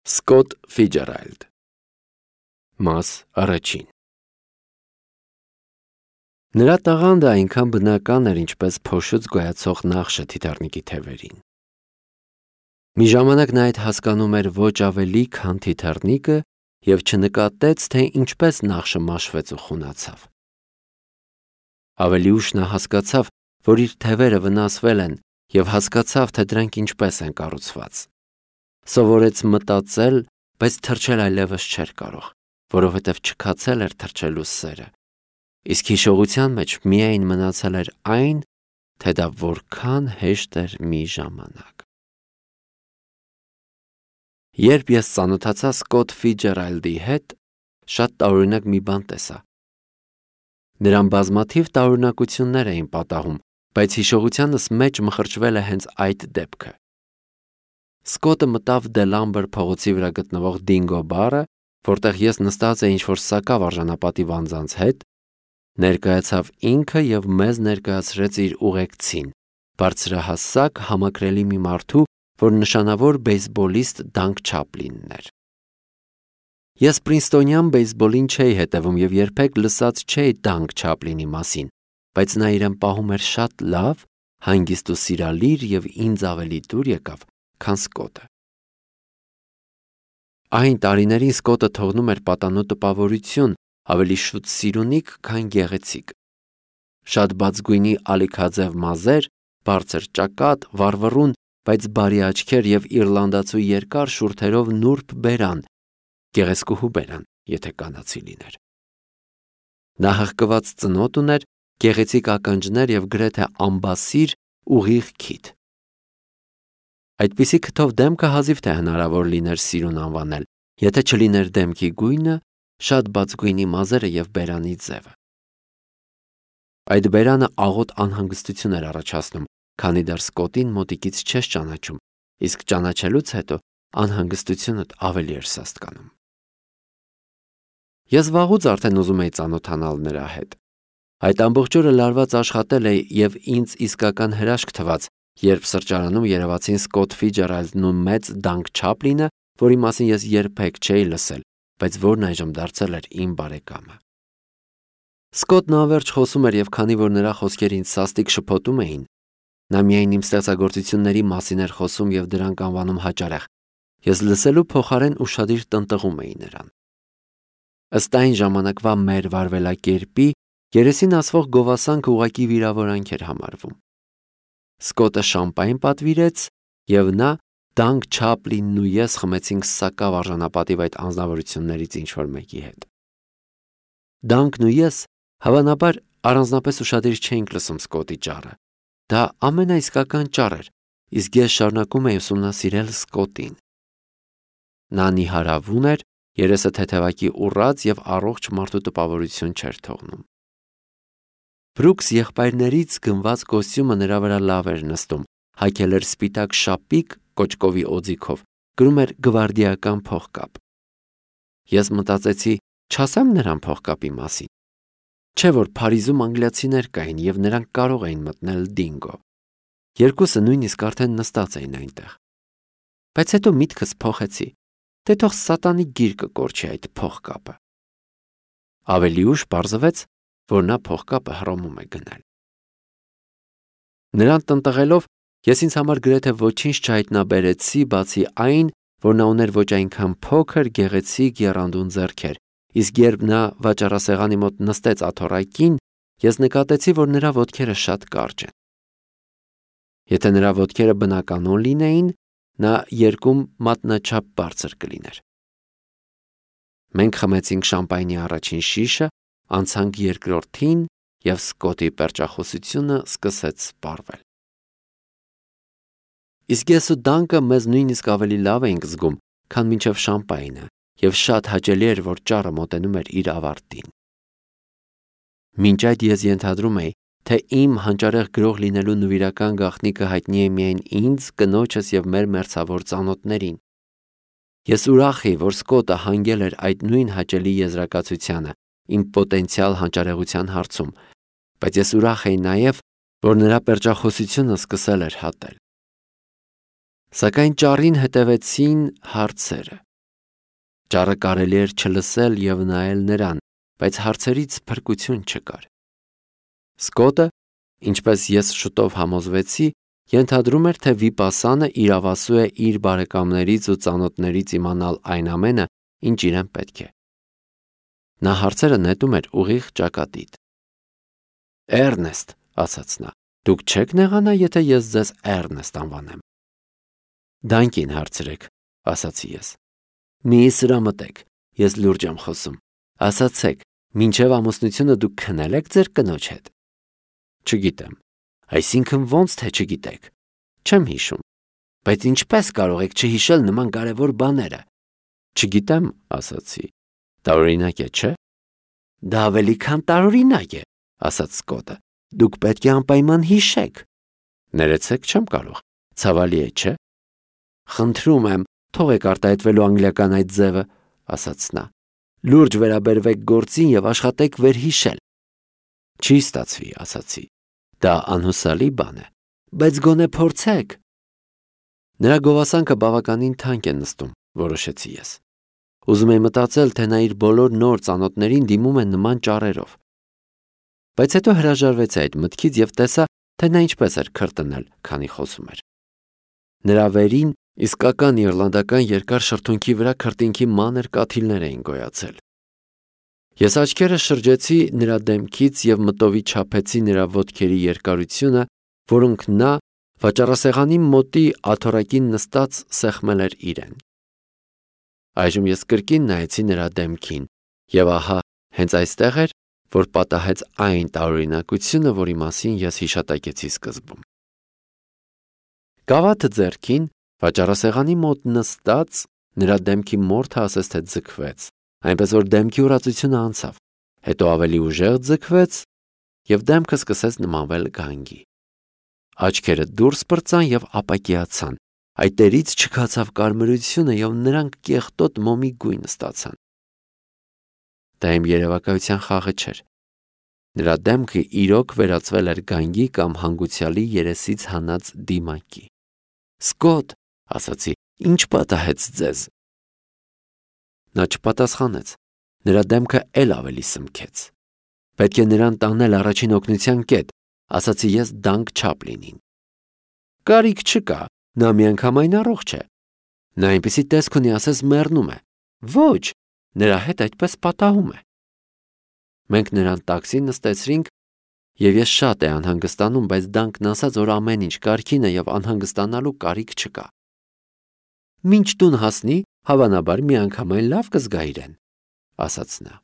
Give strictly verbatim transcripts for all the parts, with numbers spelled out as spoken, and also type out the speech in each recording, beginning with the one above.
Սկոտ Ֆիջերալդ Մաս առաջին Նրա տաղանդը այնքան բնական էր, ինչպես փոշուց գոյացող նախշը թիթեռնիկի թևերին։ Մի ժամանակ նա այդ հասկանում էր ոչ ավելի, քան թիթեռնիկը և չնկատեց, թե ինչպես նախշը մաշվեց ու խունացավ։ Ավելի ուշ նա հասկացավ, որ իր թևերը վնասվել են և հասկացավ, թե դրանք ինչպես են կառուցված։ Սովորեց մտածել, բայց թռչել այլևս չէր կարող, որովհետև չքացել էր թռչելու սերը, իսկ հիշողության մեջ միայն մնացել էր այն, թե դա որքան հեշտ էր մի ժամանակ։ Երբ ես ծանոթացա Սկոտ Ֆիջերալդի հետ, շատ տարօրինակ մի բան տեսա։ Նրան բազմաթիվ տարօրինակություններ էին պատահում, բայց հիշողությանս մեջ մխրճվել է հենց այդ դեպքը։ Սկոտը մտավ Դելամբեր փողոցի վրա գտնվող Դինգո բարը, որտեղ ես նստած էի ինչ-որ սակավ արժանապատիվ անձանց հետ, ներկայացավ ինքը և մեզ ներկայացրեց իր ուղեկցին, բարձրահասակ, համակրելի մի մարդու, որ նշանավոր բեյսբոլիստ Դանք Չապլինն էր։ Ես պրինսթոնյան բեյսբոլին չէի հետևում և երբեք լսած չէի Դանք Չապլինի մասին, բայց նա իրեն պահում էր շատ լավ, հանգիստ ու սիրալիր և ինձ ավելի դուր եկավ, քան Սկոտը։ Այն տարիներին Սկոտը թողնում էր պատանու տպավորություն, ավելի շուտ սիրունիկ, քան գեղեցիկ։ Շատ բացգույնի ալիքաձև մազեր, բարձր ճակատ, վառվռուն, բայց բարի աչքեր և իռլանդացու երկար շուրթերով նուրբ բերան, գեղեցկուհու բերան, եթե կանացի լիներ։ Նա հղկված ծնոտ ուներ, գեղեցիկ ականջներ և գրեթե ամբասիր, ուղիղ քիթ։ Այդպիսի քթով դեմքը հազիվ թե հնարավոր լիներ սիրուն անվանել, եթե չլիներ դեմքի գույնը, շատ բացգույնի մազերը և բերանի ձևը։ Այդ բերանը աղոտ անհանգստություն էր առաջացնում, քանի դեռ Սկոտին մոտիկից չես ճանաչում, իսկ ճանաչելուց հետո անհանգստությունդ ավելի էր սաստկանում։ Ես վաղուց արդեն ուզում էի ծանոթանալ նրա հետ։ Այդ ամբողջ օրը լարված աշխատել էի և ինձ իսկական հրաշք թվաց, երբ սրճարանում երևացին Սկոտ Ֆիջերալդն ու մեծ Դանք Չապլինը, որի մասին ես երբեք չէի լսել, բայց որն այժմ դարձել էր իմ բարեկամը։ Սկոտն անվերջ խոսում էր և քանի որ նրա խոսքերը ինձ սաստիկ շփոթում էին, նա միայն իմ ստեղծագործությունների մասին էր խոսում և դրանք անվանում հաճարեղ, ես լսելու փոխարեն ուշադիր տնտղում էի նրան։ Ըստ այն ժամանակվա մեր վարվելակերպի, երեսին ասվող գովասանքը ուղղակի վիրավորանք էր համարվում։ Սկոտը շամպայն պատվիրեց, և նա, Դանք Չապլինն ու ես խմեցինք սակավ արժանապատիվ այդ անձնավորություններից ինչ-որ մեկի հետ։ Դանքն ու ես, հավանաբար, առանձնապես ուշադիր չէինք լսում Սկոտի ճառը։ Դա ամենաիսկական ճառ էր, իսկ ես շարունակում էի ուսումնասիրել Սկոտին։ Նա նիհարավուն էր, երեսը թեթևակի ուռած և առողջ մարդու տպավորություն չէր թողնում։ Բրուքս եղբայրներից գնված կոստյումը նրա վրա լավ էր նստում, հագել էր սպիտակ շապիկ կոճկովի օձիքով, կրում էր գվարդիական փողկապ։ Ես մտածեցի, չասեմ նրան փողկապի մասին։ Չէ՞ որ Փարիզում անգլիացիներ կային և նրանք կարող էին մտնել Դինգո։ Երկուսը նույնիսկ արդեն նստած էին այնտեղ։ Բայց հետո միտքս փոխեցի, թե թող սատանի գիր կկորչի այդ փողկապը։ Ավելի ուշ պարզվեց, որ նա փողկապը հռոմում է գնել։ Նրան տնտղելով, ես ինձ համար գրեթե ոչինչ չհայտնաբերեցի, բացի այն, որ նա ուներ ոչ այնքան փոքր, գեղեցիկ, եռանդուն ձեռքեր, իսկ երբ նա վաճառասեղանի մոտ նստեց աթոռակին, ես նկատեցի, որ նրա ոտքերը շատ կարճ են։ Եթե նրա ոտքերը բնականon լինեին, նա երկում մատնաչափ բարձր կլիներ։ Մենք խմեցինք շամպայնի առաջին շիշը, անցանք երկրորդին, և Սկոտի պերճախոսությունը սկսեց սպառվել։ Իսկ ես ու Դանկը մեզ նույնիսկ ավելի լավ էինք զգում, քան մինչև շամպայնը, և շատ հաճելի էր, որ ճառը մոտենում էր իր ավարտին։ Մինչ այդ ես ենթադրում էի, թե իմ հանճարեղ գրող լինելու նվիրական գաղտնիքը հայտնի է միայն ինձ, կնոջս և մեր մերձավոր ծանոթներին։ Ես ուրախ էի, որ Սկոտը հանգել էր այդ նույն հաճելի եզրակացությանը իմ պոտենցիալ հանճարեղության հարցում, բայց ես ուրախ էի նաև, որ նրա պերճախոսությունը սկսել էր հատել։ Սակայն ճառին հետևեցին հարցերը։ Տաճարը կարելի էր չլսել եւ նայել նրան, բայց հարցերից փրկություն չկար։ Սկոտը, ինչպես ես շուտով համոզվեցի, ենթադրում էր, թե վիպասանը իրավասու է իր բարեկամներից ու ծանոթներից իմանալ այն ամենը, ինչ իրեն պետք է։ Նա հարցերը նետում էր ուղիղ ճակատիդ։ Էրնեստ, ասաց նա, դուք չեք նեղանա, եթե ես ձեզ Էրնեստ անվանեմ։ Դանկին հարցրեք, ասացի ես։ Մի սրամտեք, ես լուրջ եմ խոսում։ Ասացեք, մինչև ամուսնությունը դուք քնել եք ձեր կնոջ հետ։ Չգիտեմ։ Այսինքն ո՞նց թե չգիտեք։ Չեմ հիշում։ Բայց ինչպես կարող եք չհիշել նման կարևոր բաները։ Չգիտեմ, ասացի։ Տարօրինակ է, չէ՞։ Դա ավելի քան տարօրինակ է, ասաց Սկոտը։ Դուք պետք է անպայման հիշեք։ Ներեցեք, չեմ կարող։ Ցավալի է, չէ՞։ Խնդրում եմ, թողեք արտահայտվելու անգլիական այդ ձևը, ասաց նա։ Լուրջ վերաբերվեք գործին եւ աշխատեք վերհիշել։ Չի ստացվի, ասացի։ Դա անհուսալի բան է, բայց գոնե փորձեք։ Նրա գովասանքը բավականին թանկ է նստում, որոշեցի ես։ Ուզում եմ մտածել, թե նա իր բոլոր նոր ծանոթներին դիմում է նման ճառերով։ Բայց հետո հրաժարվեցի այդ մտքից եւ տեսա, թե նա ինչպես էր քրտնել, քանի խոսում էր։ Նրա վերին իսկական իռլանդական երկար շրթունքի վրա քրտինքի մանր կաթիլներ էին գոյացել։ Ես աչքերը շրջեցի նրա դեմքից եւ մտովի չափեցի նրա ոտքերի երկարությունը, որոնք նա վաճառասեղանի մոտի աթոռակին նստած սեղմել էր իրեն։ Այժմ ես կրկին նայեցի նրա դեմքին եւ ահա հենց այստեղ էր, որ պատահեց այն տարօրինակությունը, որի մասին ես հիշատակեցի սկզբում։ Գավաթը ձեռքին, վաճառասեղանի մոտ նստած, նրա դեմքի մորթը ասես թե ձգվեց, այնպես որ դեմքի ուրացությունը անցավ, հետո ավելի ուժեղ ձգվեց եւ դեմքը սկսեց նմանվել գանգի։ Աչքերը դուրս պրծան եւ ապակիացան, այտերից չքացավ կարմրությունը եւ նրանք կեղտոտ մոմի գույն ստացան։ Դա իմ երևակայության խաղը չէր։ Նրա դեմքը իրոք վերածվել էր գանգի կամ հանգուցյալի երեսից հանած դիմակի։ Սկոտ, ասացի, ինչ պատահեց ձեզ։ Նա չպատասխանեց։ Նրա դեմքը էլ ավելի սմքեց։ Պետք է նրան տանել առաջին օգնության կետ, ասացի ես Դանկ Չապլինին։ Կարիք չկա, նա միանգամայն առողջ է։ Նա այնպեսի տեսք ունի, ասես մեռնում է։ Ոչ, նրա հետ այդպես պատահում է։ Մենք նրան տաքսի նստեցրինք, եւ ես շատ է անհանգստանում, բայց Դանկն ասաց, որ ամեն ինչ կարգին է եւ անհանգստանալու կարիք չկա։ Մինչ տուն հասնի, հավանաբար միանգամայն լավ կզգա իրեն, ասաց նա։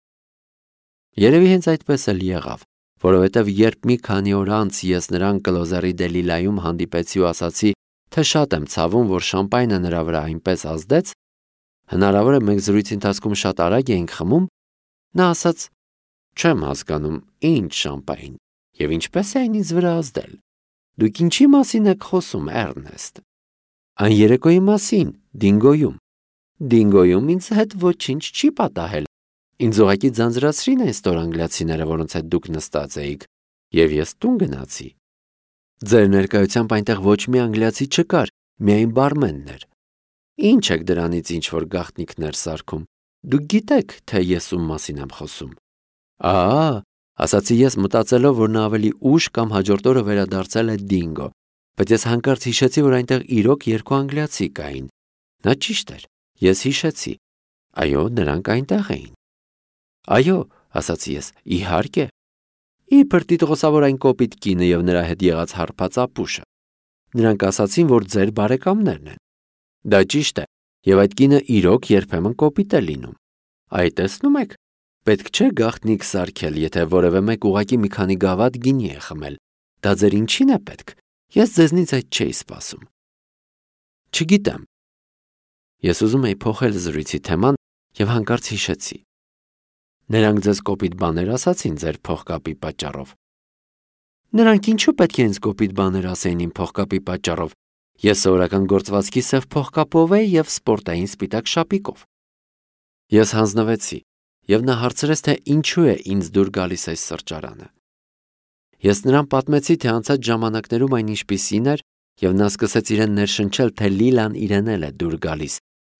Երևի հենց այդպես էլ եղավ, որովհետև երբ մի քանի օր անց ես նրան Կլոզերի Դելիլայում հանդիպեցի ու ասացի, թե շատ եմ ցավում, որ շամպայնը նրա վրա այնպես ազդեց, հնարավոր է մենք զրույցի ընթացքում շատ արագ էինք խմում, նա ասաց. Չեմ հասկանում, ինչ շամպայն, եւ ինչպես է այն ինձ վրա ազդել։ Դուք ինչի մասին եք խոսում, Էրնեստ։ Այն երեկոյի մասին, Դինգոյում։ Դինգոյում ինձ հետ ոչինչ չի պատահել։ Ինձ ուղղակի ձանձրացրին այն ստոր անգլիացիները, որոնց հետ դուք նստած էիք, եւ ես տուն գնացի։ Ձեր ներկայությամբ այնտեղ ոչ մի անգլիացի չկար, միայն բարմենն էր։ Ինչ եք դրանից ինչ որ գաղտնիքներ սարքում։ Դուք գիտեք, թե ես ում մասին եմ խոսում։ Ահա, ասացի ես մտածելով, որ նա ավելի ուշ կամ հաջորդ օրը վերադարձել է Դինգո, բայց ես հանկարծ հիշեցի, որ այնտեղ իրոք երկու անգլիացի կային։ Նա ճիշտ էր, ես հիշեցի։ Այո, նրանք այնտեղ էին։ Այո, ասացի ես, իհարկե։ Իբր տիտղոսավոր այն կոպիտ կինը եւ նրա հետ եղած հարբած ապուշը։ Նրանք ասացին, որ ձեր բարեկամներն են։ Դա ճիշտ է, եւ այդ կինը իրոք երբեմն կոպիտ է լինում։ Այ տեսնում եք, պետք չէ գաղտնիք սարքել, եթե որևէ մեկ ուղակի մի քանի գավաթ գինի է խմել։ Դա ձեր ինչին է պետք։ Ես ձեզնից այդ չէի սպասում։ Չգիտեմ։ Ես ուզում էի փոխել զրույցի թեման եւ հանկարծ հիշեցի։ Նրանք ձեզ կոպիտ բաներ ասացին ձեր փողկապի պատճառով։ Նրանք ինչու պետք է ինձ կոպիտ բաներ ասեին իմ փողկապի պատճառով։ Ես սովորական գործվածքի սև փողկապով էի եւ սպորտային սպիտակ շապիկով։ Ես հանձնվեցի եւ նա հարցրեց, թե ինչու է ինձ դուր գալիս այս սրճարանը։ Ես նրան պատմեցի, թե անցած ժամանակներում այն ինչպիսին էր, եւ նա սկսեց իրեն ներշնչել, թե Լիլան իրեն էլ է դուր գալիս,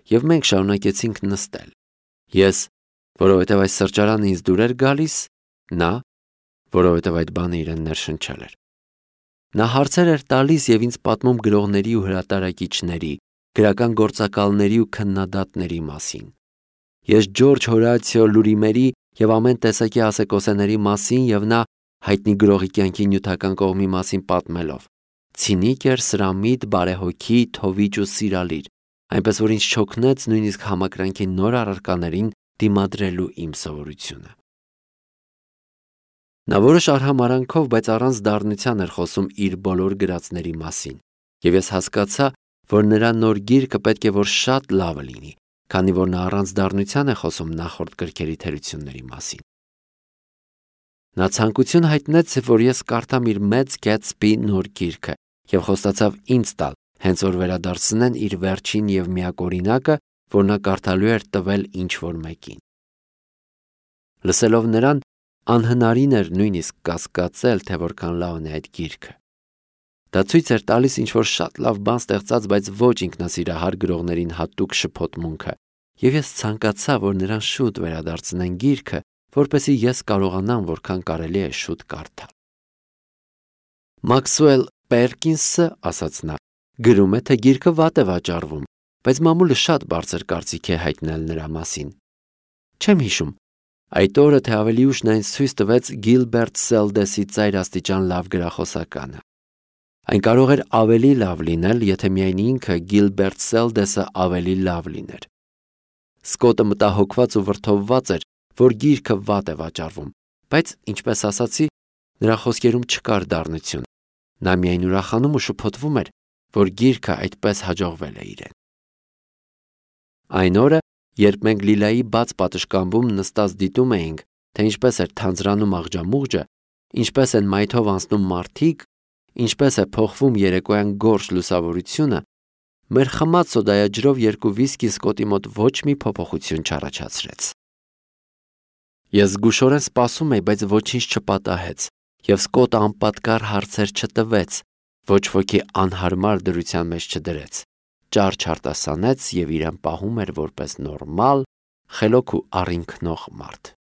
և մենք շարունակեցինք նստել։ Ես, որովհետև այս սրճարանը ինձ դուր էր գալիս, նա, որովհետև այդ բանը իրեն ներշնչել էր։ Նա հարցեր էր տալիս և ինձ պատմում գրողների ու հրատարակիչների, գրական գործակալների ու քննադատների մասին։ Ես Ջորջ Հորացիո Լուրիմերի և ամեն տեսակի ասեկոսեների մասին և նա հայտնի գրողի կյանքի նյութական կողմի մասին պատմելով։ Ցինիկ էր, սրամիտ, բարեհոգի, թովիչ ու սիրալիր, այնպես որ ինձ չօգնեց նույնիսկ համակրանքի նոր առարկաներին դիմադրելու իմ սովորությունը։ Նա որոշ արհամարհանքով, բայց առանց դառնության էր խոսում իր բոլոր գրածների մասին, և ես հասկացա, որ նրա նոր գիրքը պետք է որ շատ լավը լինի, քանի որ նա առանց դառնության է խոսում նախորդ գրքերի թերությունների մասին։ Նա ցանկություն հայտնեց, որ ես կարդամ իր Մեծ Գետսբի նոր գիրքը և խոստացավ ինձ տալ, հենց որ վերադարձնեն իր վերջին և միակօրինակը, որ նա կարդալու էր տվել ինչ-որ մեկին։ Լսելով նրան, անհնարին էր նույնիսկ կասկածել, թե որքան լավն է այդ գիրքը։ Դա ցույց էր տալիս ինչ-որ շատ լավ բան ստեղծած, բայց ոչ ինքնասիրահար գրողներին հատուկ շփոթմունքը, և ես ցանկացա, որ նրան շուտ վերադարձնեն գիրքը, որպեսզի ես կարողանամ որքան կարելի է շուտ կարդալ։ Մաքսուել Պերկինսը, ասաց նա, գրում է, թե գիրքը վատ է վաճառվում, բայց մամուլը շատ բարձր կարծիք է հայտնել նրա մասին։ Չեմ հիշում, այդ օրը թե ավելի ուշ նա ինձ ցույց տվեց Գիլբերտ Սելդեսի ծայրաստիճան լավ գրախոսականը։ Այն կարող էր ավելի լավ լինել, եթե միայն ինքը Գիլբերտ Սելդեսը ավելի լավ լիներ։ Սկոտը մտահոգված ու վրդովված էր, որ գիրքը վատ է վաճառվում, բայց, ինչպես ասացի, նրա խոսքերում չկար դառնություն։ Նա միայն ուրախանում ու շփոթվում էր, որ գիրքը այդպես հաջողվել է իրեն։ Այն օրը, երբ մենք Լիլայի բաց պատշգամբում նստած դիտում էինք, թե ինչպես էր թանձրանում աղջամուղջը, ինչպես են մայթով անցնում մարդիկ, ինչպես է փոխվում երեկոյան գորշ լուսավորությունը, մեր խմած սոդայաջրով երկու վիսկի Սկոտի մոտ ոչ մի փոփոխություն չառաջացրեց։ Ես զգուշորեն սպասում էի, բայց ոչինչ չպատահեց, և Սկոտը անպատկառ հարցեր չտվեց, ոչ ոքի անհարմար դրության մեջ չդրեց, ճար չարտասանեց և իրեն պահում էր որպես նորմալ, խելոք ու առինքնող մարդ։